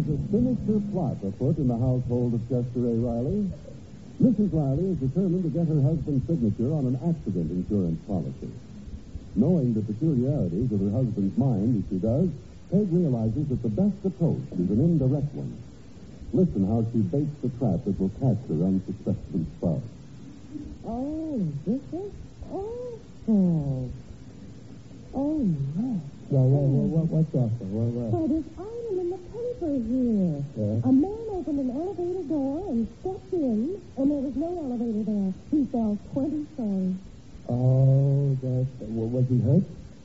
a sinister plot afoot in the household of Chester A. Riley. Mrs. Riley is determined to get her husband's signature on an accident insurance policy. Knowing the peculiarities of her husband's mind as she does, Peg realizes that the best approach is an indirect one. Listen how she baits the trap that will catch her unsuspecting spouse. Oh, this is awful. Oh, no. What's awful? Why, there's item in the paper here. Yeah? A man opened an elevator door and stepped in, and there was no elevator there. He fell 20 stories. Oh, was he hurt?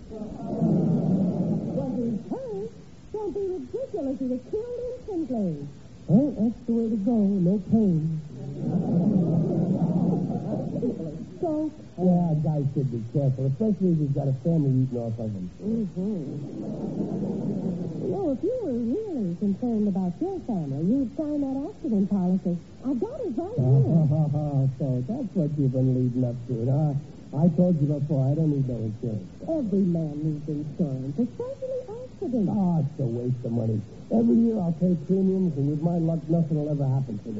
Was he hurt? Don't be ridiculous. He was killed instantly. Well, that's the way to go. No pain. So, Yeah, a guy should be careful, especially if he's got a family eating off of him. You know, if you were really concerned about your family, you'd sign that accident policy. I've got it right here. So that's what you've been leading up to, huh? I told you before, I don't need no insurance. Every man needs insurance, especially accidents. Oh, it's a waste of money. Every year I'll pay premiums, and with my luck, nothing will ever happen to me.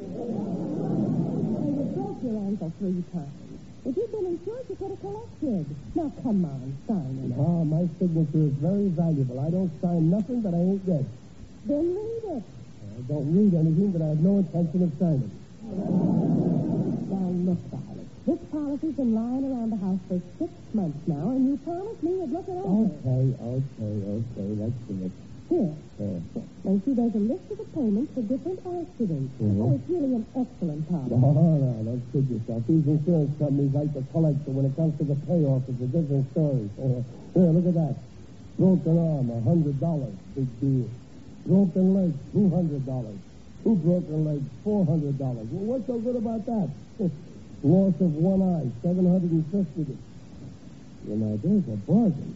Well, you broke your ankle 3 times. If you'd been insured, you could have collected. Now, come on, sign it. Oh, my signature is very valuable. I don't sign nothing that I ain't read. Then read it. I don't read anything that I have no intention of signing. Now, look, Violet. This policy's been lying around the house for 6 months now, and you promised me you'd look it over. Okay. Let's see it. Here. Now, see, there's a list of the payments for different accidents. Mhm. Oh, it's really an excellent policy. No, don't kid yourself. These insurance companies like to collect, so when it comes to the payoff, it's a different story. Here, look at that. Broken arm, $100. Big deal. Broken leg, $200. 2 broken legs, $400. Well, what's so good about that? Loss of one eye, $750. You know, there's a bargain.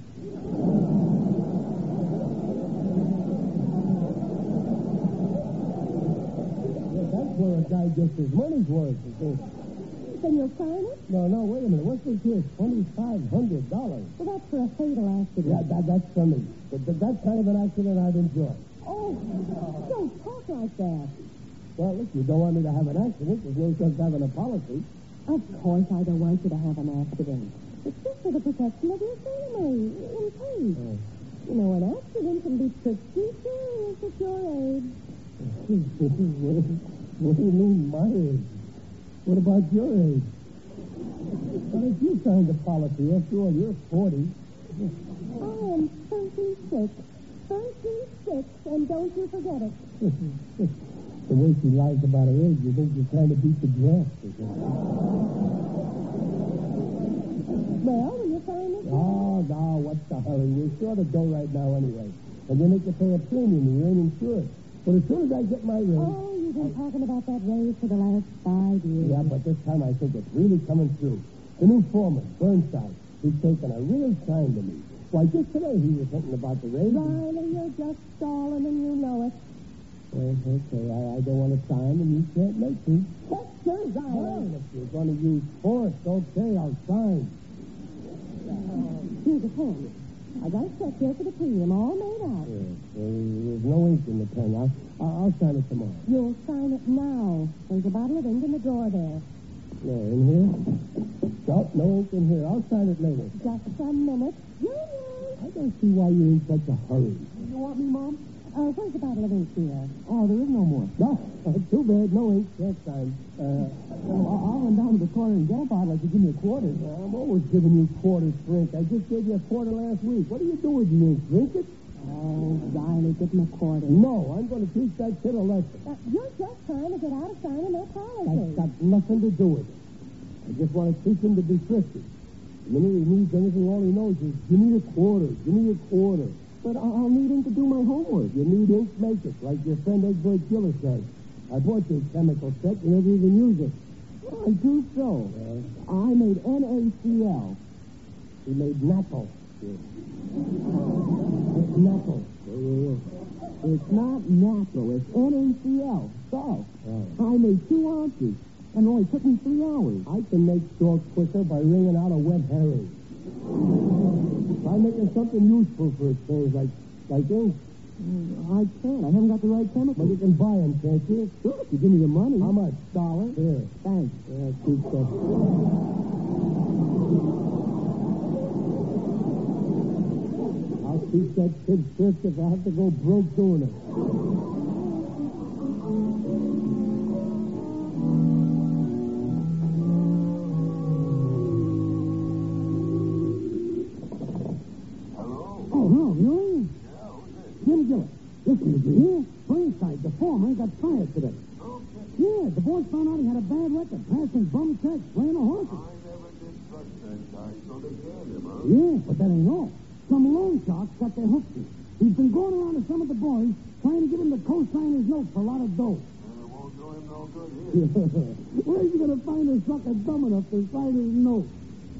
That's where a guy gets his money's worth. Then you'll sign it? No, wait a minute. What's this here? $2,500. Well, that's for a fatal accident. Yeah, that's for me. That kind of an accident I'd enjoy. Oh, don't talk like that. Well, look, you don't want me to have an accident. There's no sense having a policy. Of course I don't want you to have an accident. It's just for the protection of your family, in case. You know, an accident can be pretty serious at your age. What do you mean, my age? What about your age? Well, if you signed the policy, after all, you're 40. I am 36. 36, and don't you forget it. The way she lies about her age, you think you're trying to beat the draft. Well, will you sign this? Oh, no, what's the hurry? We're short of dough right now anyway. And you make you pay a premium and you ain't insured. But as soon as I get my raise... Oh, you've been talking about that raise for the last 5 years. Yeah, but this time I think it's really coming through. The new foreman, Burnside, he's taken a real shine to me. Why, just today he was thinking about the raise. Riley, you're just stalling and you know it. Well, okay, I don't want to sign and you can't make me. Chester, Riley. Well, if you're going to use force, okay, I'll sign. Here's a pen. I got a check here for the premium, all made out. There's no ink in the pen. I'll sign it tomorrow. You'll sign it now. There's a bottle of ink in the drawer there. Yeah, in here? No ink in here. I'll sign it later. Just a minute. Junior! I don't see why you're in such a hurry. You want me, Mom? Where's the bottle of ink here? Oh, there is no more. No, too bad. No ink. Can't sign. I'll run down to the corner and get a bottle if you give me a quarter. I'm always giving you quarters for ink. I just gave you a quarter last week. What do you do with the ink? Drink it? Oh, Riley, give him a quarter. No, I'm going to teach that kid a lesson. You're just trying to get out of signing that policy. That's got nothing to do with it. I just want to teach him to be thrifty. The minute he needs anything, all he knows is, give me a quarter, give me a quarter. But I'll need ink to do my homework. You need ink, make it, like your friend Egbert Giller says. I bought you a chemical set, you never even use it. Well, I do so. I made NaCl. He made NaCl. NaCl. It's not natural. It's NaCl. So, I made 2 ounces, and it only took me 3 hours. I can make salt quicker by wringing out a wet herring. I'm making something useful for a change, like ink. I can't. I haven't got the right chemical. But you can buy them, can't you? Sure, if you give me your money. How much? $1. Here. Thanks. Yeah, keep that. I'll keep that kid strict if I have to go broke doing it. Oh, no, really? Jim Gillett. Listen, did you hear? Burnside, the foreman, got fired today. Yeah, the boys found out he had a bad record, passing bum checks, playing the horses. I never did trust that guy, so they canned him, huh? Yeah, but that ain't all. Some loan sharks got their hooks in. He's been going around to some of the boys, trying to get him to co-sign his note for a lot of dough. It won't do him no good here. Where's he going to find a sucker dumb enough to sign his note?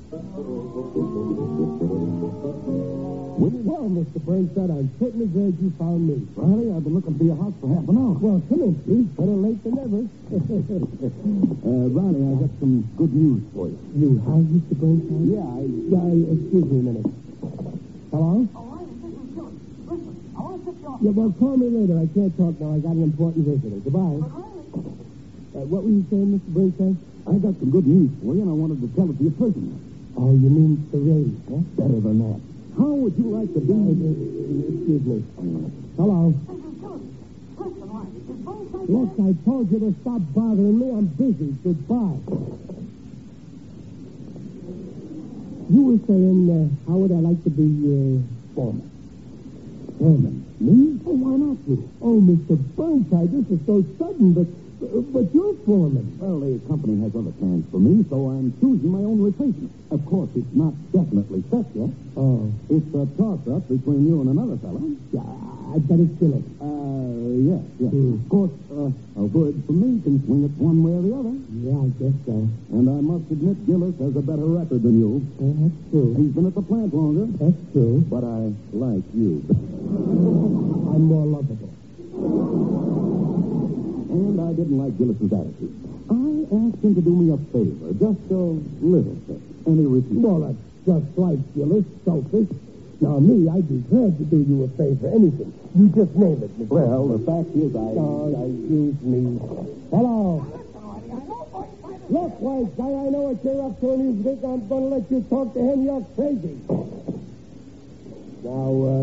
Well, Mr. Burnside, I'm certainly glad you found me. Riley, I've been looking for your house for half an hour. Well, come in, please. Better late than never. Riley, I got some good news for you. You have, Mr. Burnside? Yeah, excuse me a minute. Hello? Oh, Riley, this is Gillett. Listen, I want to tip you off. Yeah, well, call me later. I can't talk now. I got an important visitor. Goodbye. But Riley, What were you saying, Mr. Burnside? I got some good news for you, and I wanted to tell it to you personally. Oh, you mean the raise, huh? Better than that. How would you like to be... Excuse me. Hello? this is Gillett. Listen, Riley, is Burnside Look, I told you to stop bothering me. I'm busy. Goodbye. You were saying, how would I like to be, foreman? Foreman? Me? Oh, why not you? Oh, Mr. Burnside, this is so sudden, but you're foreman. Well, the company has other plans for me, so I'm choosing my own replacement. Of course, it's not definitely set yet. Oh. It's a toss-up between you and another fellow. Yeah, I bet it's Gillett. Yes. Of course, a word from me can swing it one way or the other. Yeah, I guess so. And I must admit, Gillis has a better record than you. Yeah, that's true. He's been at the plant longer. That's true. But I like you. I'm more lovable. And I didn't like Gillis's attitude. I asked him to do me a favor, just a little thing. And he refused. Well, that's just like Gillis, selfish. Now, me, I'd be glad to do you a favor, anything. You just name it, Mr. Well, the fact is, excuse me. Hello. Look, wise guy, I know what you're up to, and you think I'm going to let you talk to him. You're crazy. Now,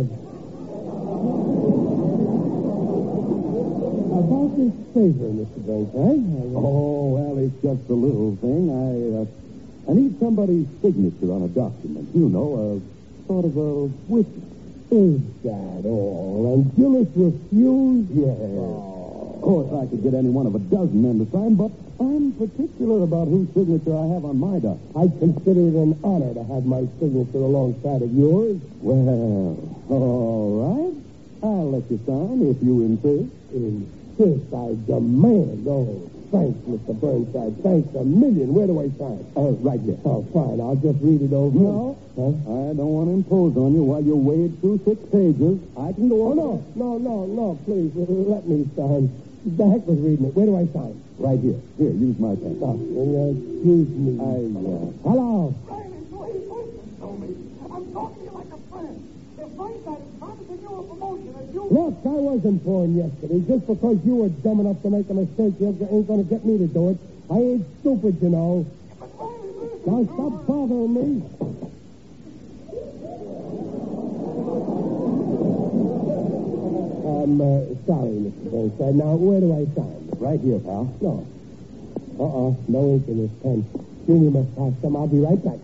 about this favor, Mr. Burnside. Oh, well, it's just a little thing. I need somebody's signature on a document. You know, a sort of a witness. Is that all? And Gillis refused? Yes. Of course, I could get any one of a dozen men to sign, but I'm particular about whose signature I have on my document. I consider it an honor to have my signature alongside of yours. Well, all right. I'll let you sign if you insist. Insist, I demand. Oh, thanks, Mr. Burnside. Thanks a million. Where do I sign? Right here. Oh, fine. I'll just read it over. No. Huh? I don't want to impose on you while you wade through 6 pages. I can go on. No, please. Let me sign. The heck with reading it. Where do I sign? Right here. Here, use my pen. Excuse me. Hello. Riley, please listen to me. I'm talking to you like a friend. If Burnside is promising you a promotion, if you... Look, I was informed yesterday. Just because you were dumb enough to make a mistake, you ain't going to get me to do it. I ain't stupid, you know. But Riley, listen. Now stop bothering me. I'm sorry, Mr. Burnside. Now, where do I sign? Right here, pal. No. No ink in this pen. Junior must have some. I'll be right back.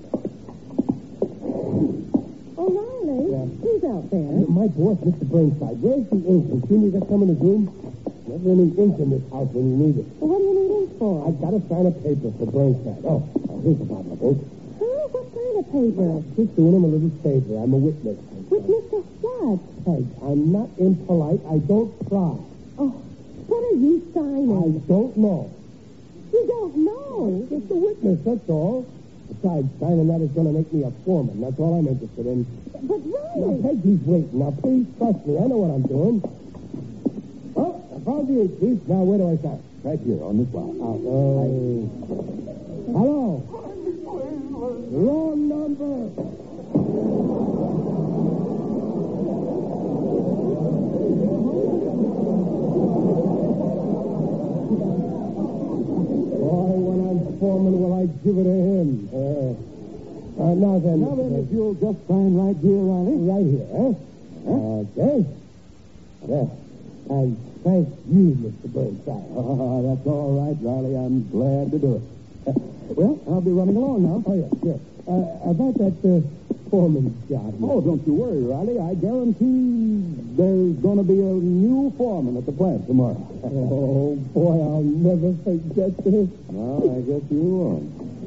O'Reilly? Yeah. Who's out there? My boss, Mr. Burnside. Where's the ink? Has Junior got some in his room? Never any ink in this house when you need it. Well, what do you need ink for? I've got to sign a paper for Burnside. Oh, here's a bottle of ink. Huh? What kind of paper? Just doing him a little favor. I'm a witness. With Mr. What? Peg, I'm not impolite. I don't try. Oh, what are you I signing? don't know. You don't know. Just a witness, that's all. Besides, signing that is going to make me a foreman. That's all I'm interested in. But Now, Riley... Peggy's waiting. Now, please trust me. I know what I'm doing. Oh, I found the ink, Chief. Now, where do I sign? Right here on this line. Hello? Wrong number. give it to him. Now then, if you'll just sign right here, Riley. right here, huh? Okay. Well, and thank you, Mr. Burnside. Oh, that's all right, Riley. I'm glad to do it. Well, I'll be running along now. Oh, yeah, sure. About that foreman's job. Oh, don't you worry, Riley. I guarantee there's going to be a new foreman at the plant tomorrow. Oh, boy, I'll never forget this. Well, I guess you won't.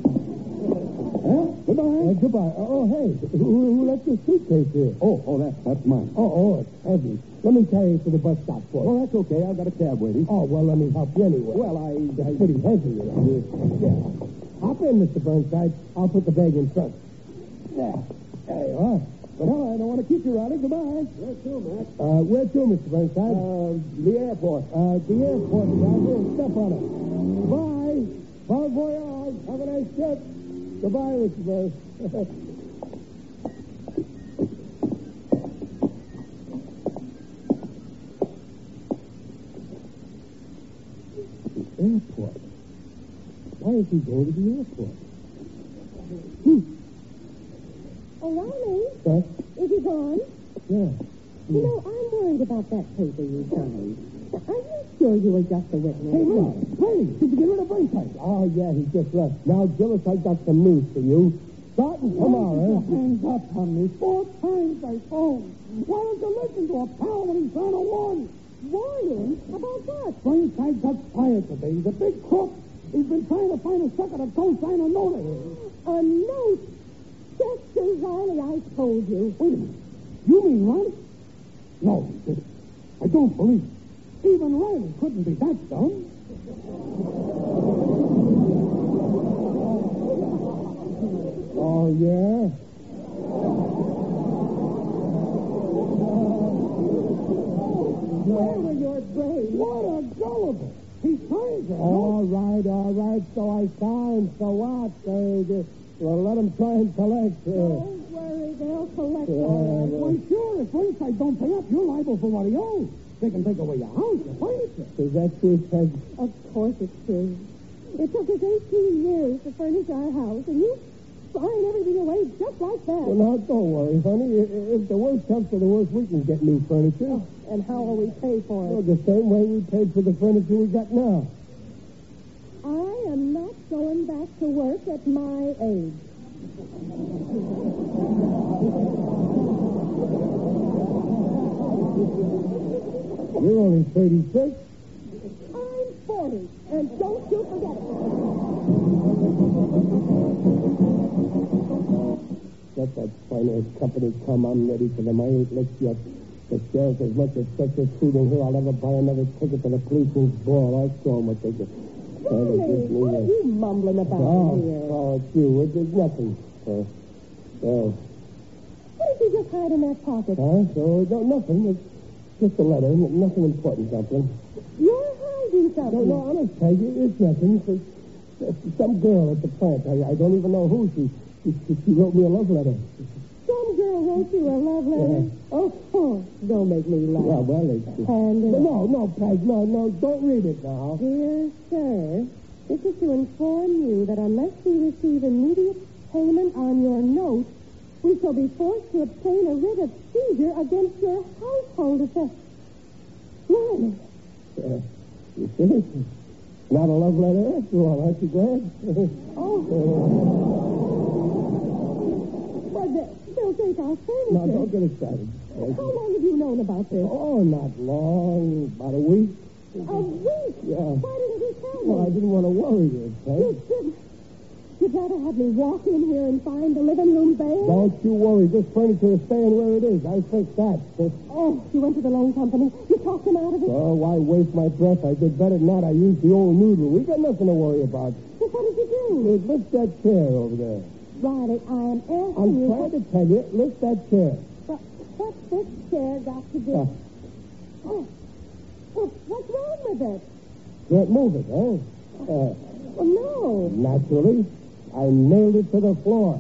Goodbye. Goodbye. Oh, hey, who left your suitcase here? Oh, that's mine. Oh, it's heavy. Let me carry it to the bus stop for you. Well, that's okay. I've got a cab waiting. Oh, well, let me help you anyway. Well, It's pretty heavy. Yeah. Hop in, Mr. Burnside. I'll put the bag in front. There you are. Well, I don't want to keep you, Riley. Goodbye. Where to, Mac? Where to, Mr. Burnside? The airport. The airport, Roger. Step on it. Bye. Bon voyage. Have a nice trip. Goodbye, Mr. Burnside. Airport. Why is he going to the airport? Oh, Riley, Huh? is he gone? Yeah. You know, I'm worried about that paper you signed. Now, are you sure you were just a witness? Hey, did you get rid of Burnside? Oh, yeah, he just left. Now, Gillis, I got some news for you. Starting tomorrow. Hands up on me. 4 times I phoned. Why don't you listen to a pal when he's trying to warn you? Warn him? About what? Burnside got fired today. He's a big crook. He's been trying to find a sucker to co-sign a note of his. A note? Chester Riley, I told you. Wait a minute. You mean Riley? No, he didn't. I don't believe it. Even Riley couldn't be that dumb. Oh, yeah? Where were your brains? What a gullible. He's trying to help. All right. So I signed. So what? Well, let him try and collect. Don't worry, they'll collect all right. Why, sure, if Burnside don't pay up, you're liable for what he owes. They can take away your house, your furniture. Is that true, Peg? Of course it's true. It took us 18 years to furnish our house, and you sign everything away just like that. Well, now, don't worry, honey. If the worst comes to the worst, we can get new furniture. And how will we pay for it? Well, the same way we paid for the furniture we got now. I am not going back to work at my age. You're only 36. I'm 40, and don't you forget it. Let that finance company come. I'm ready for them. I ain't licked yet. The sheriff as much as such a food in here. I'll never buy another ticket to the policeman's ball. I'll show them what they get. Riley, what are you mumbling about here? Oh, it's you. It's nothing. What did you just hide in that pocket? No, nothing. It's just a letter. Nothing important, Dumpling. You're hiding something. No, honest, Peggy, it's nothing. It's some girl at the plant. I don't even know who. She wrote me a love letter. Some girl wrote you a love letter? Yeah. Oh, don't make me laugh. Yeah, well, it's... No, Peg, no, don't read it now. Dear sir, this is to inform you that unless we receive immediate payment on your note, we shall be forced to obtain a writ of seizure against your household effects. Riley. You see? Not a love letter after all, aren't you glad? Well, they'll take our furniture. Now, don't get excited. How long have you known about this? Oh, not long. About a week. A week? Yeah. Why didn't you tell me? Well, I didn't want to worry you, Peg. You didn't. You'd rather have me walk in here and find the living room bare? Don't you worry. This furniture is staying where it is. I fixed that. Oh, you went to the loan company? You talked them out of it? Oh, why waste my breath? I did better than that. I used the old noodle. We got nothing to worry about. Well, what did you do? Lift that chair over there. Riley, I am asking I'm you... trying to tell you, lift that chair. But what's this chair got to do? Oh, well, what's wrong with it? Can't move it, huh? Well, no. Naturally. I nailed it to the floor.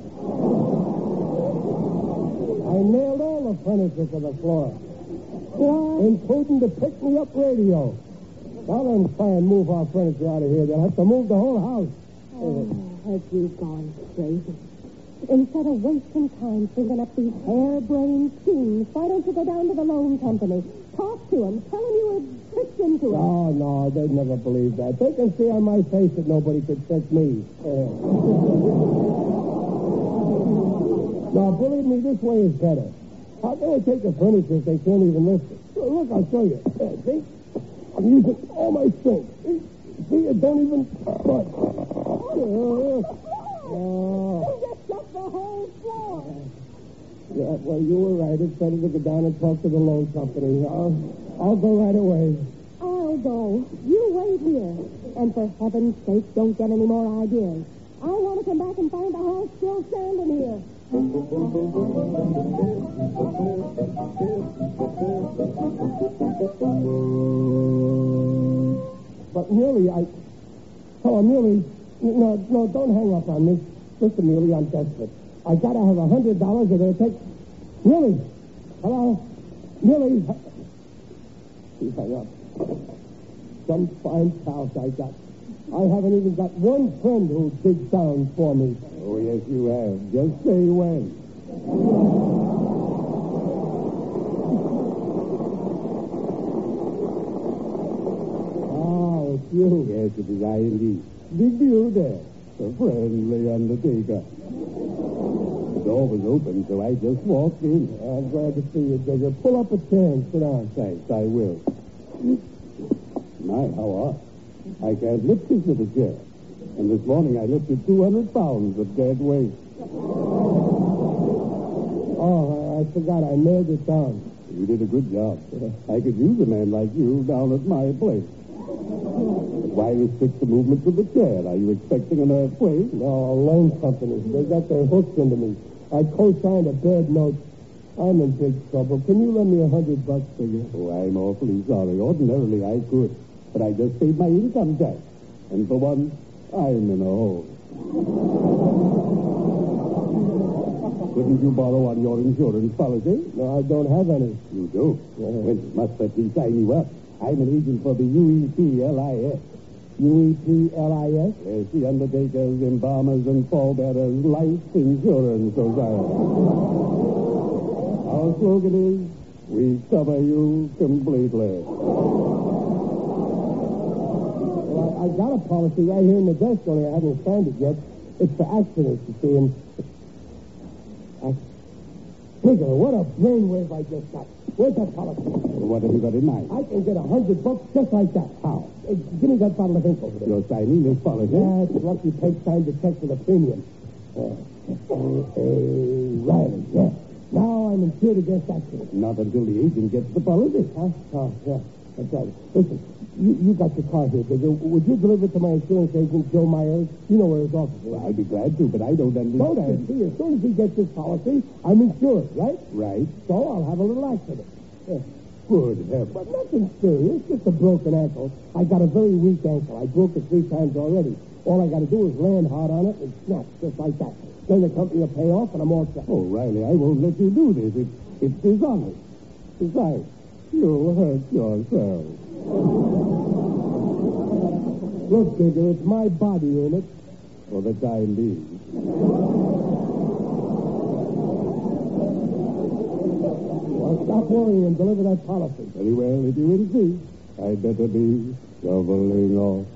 I nailed all the furniture to the floor. Why? Including the pick-me-up radio. Now then try and move our furniture out of here. They'll have to move the whole house. Have you gone crazy? Instead of wasting time thinking up these harebrained schemes, why don't you go down to the loan company? Talk to them. Tell them you were tricked into it. Oh, no, they'd never believe that. They can see on my face that nobody could trick me. Now, believe me, this way is better. How can I take the furniture if they can't even lift it? Look, I'll show you. See? I'm using all my strength. See, it don't even budge. You just shook the whole floor. Yeah, well, you were right. It's better to go down and talk to the loan company. I'll go right away. I'll go. You wait here. And for heaven's sake, don't get any more ideas. I want to come back and find the house still standing here. But Muley, Muley, no, don't hang up on me. Listen, Muley, I'm desperate. I gotta have $100 or they'll take... Muley! Hello? Muley! She hung up. Some fine house I got. I haven't even got one friend who digs down for me. Oh, yes, you have. Just say when. Oh, it's you. Yes, it is I indeed. Big deal there. The friendly undertaker. The door was open, so I just walked in. I'm glad to see you, Digger. Pull up a chair and sit down. Thanks, I will. My, how odd. I can't lift this little chair. And this morning I lifted 200 pounds of dead weight. Oh, I forgot. I nailed it down. You did a good job. I could use a man like you down at my place. Why restrict the movements of the chair? Are you expecting an earthquake? No, a loan company. They got their hooks into me. I co-signed a bad note. I'm in big trouble. Can you lend me $100, Digger? Oh, I'm awfully sorry. Ordinarily I could. But I just paid my income tax. And for once, I'm in a hole. Couldn't you borrow on your insurance policy? No, I don't have any. You do? Yeah. Well, you must let me sign you up. I'm an agent for the UEPLIS. UEPLIS? Yes, the Undertakers, Embalmers, and Pallbearers Life Insurance Society. Our slogan is, we cover you completely. Well, I got a policy right here in the desk, only I haven't signed it yet. It's for accidents, you see, and... Digger, what a brainwave I just got. Where's that policy? What have you got in mind? I can get $100 just like that. How? Give me that bottle of ink over there. You're signing this policy? Yes, Lucky Peg signed the check for the premium. Riley, yeah. Now I'm insured against accidents. Not until the agent gets the policy. Huh? Oh, yeah. That's right. Listen, you got your car here, Digger. Would you deliver it to my insurance agent, Joe Myers? You know where his office is. Well, I'd be glad to, but I don't understand. Don't see, as soon as he gets this policy, I'm insured, right? Right. So I'll have a little accident. Yeah. Good heavens. But nothing serious, just a broken ankle. I got a very weak ankle. I broke it 3 times already. All I got to do is land hard on it and snap, just like that. Then the company will pay off, and I'm all set. Oh, Riley, I won't let you do this. It's dishonest. Besides, you'll hurt yourself. Look, Digger, it's my body in it. For the time being. Well, stop worrying and deliver that policy. Very well, if you insist. I'd better be shoveling off.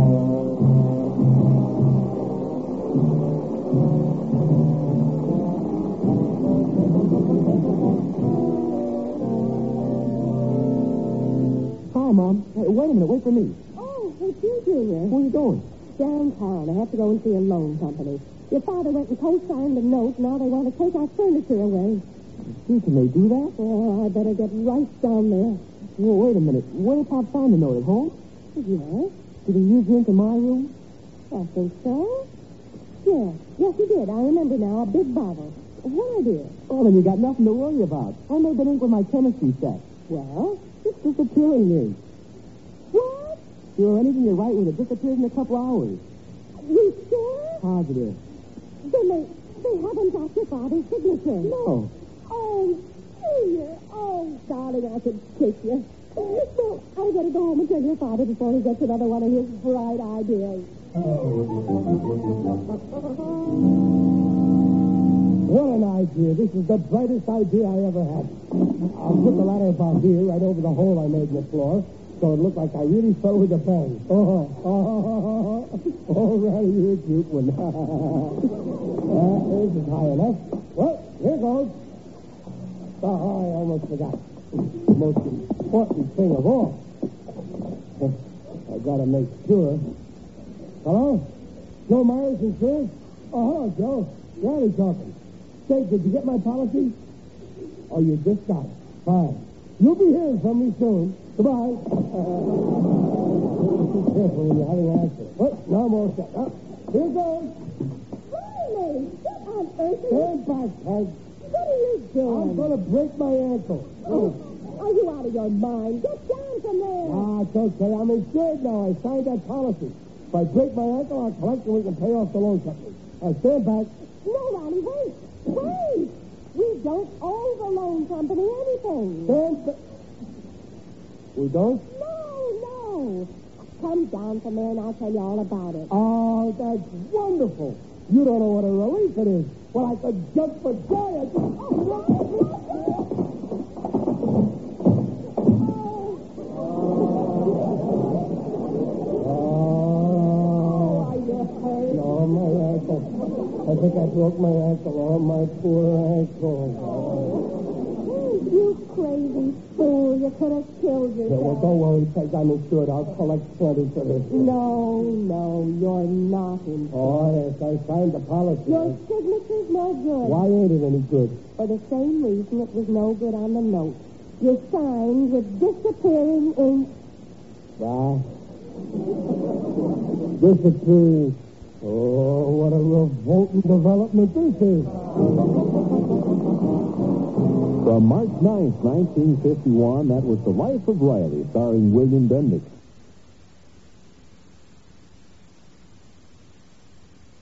Hi, Mom. Hey, wait a minute. Wait for me. Oh, it's you, Junior. Where are you going? Downtown. I have to go and see a loan company. Your father went and co-signed the note. Now they want to take our furniture away. Gee, can they do that? Oh, I better get right down there. Well, wait a minute. Where did Pop find the note? At home? Yes? Did he use into my room? I think so. Yes. Yes, he did. I remember now. A big bottle. Why, dear? Oh, then you got nothing to worry about. I made that ink with my chemistry set. Well? It's disappearing ink. What? Sure, anything you write with it disappears in a couple hours. You sure? Positive. Then they haven't got your father's signature. No. Oh, Junior. Oh, darling, I could kiss you. So I better go home and tell your father before he gets another one of his bright ideas. What an idea. This is the brightest idea I ever had. I'll put the ladder about here, right over the hole I made in the floor, so it looked like I really fell with a bang. Oh, Riley, you're a cute one. This is high enough. Well, here goes. Oh, I almost forgot. Most important thing of all. I gotta make sure. Hello? Joe Myers Insurance? Oh, hello, Joe. Riley talking. Say, did you get my policy? Oh, you just got it. Fine. You'll be hearing from me soon. Goodbye. Be careful when you're having an accident. What? No, I'm all set. Here goes. Riley, what on earth Stand back, Peg. What are you doing? I'm going to break my ankle. Oh, are you out of your mind? Get down from there. Ah, it's okay. I'm insured now. I signed that policy. If I break my ankle, I'll collect and we can pay off the loan company. Stand back. No, Riley, wait. Wait. We don't owe the loan company anything. Stand back. We don't? No. Come down from there and I'll tell you all about it. Oh, that's wonderful. You don't know what a relief it is. Well, I could jump for joy. Are you hurt? No, my ankle. I think I broke my ankle. Oh, my poor ankle. You crazy fool. You could have killed yourself. Yeah, well, don't worry, Peg. I'm insured. I'll collect plenty for this. No, you're not insured. Oh, yes, I signed the policy. Your signature's no good. Why ain't it any good? For the same reason it was no good on the note. You signed with disappearing ink. Disappearing. Oh, what a revolting development this is. From March 9th, 1951, that was The Life of Riley, starring William Bendix.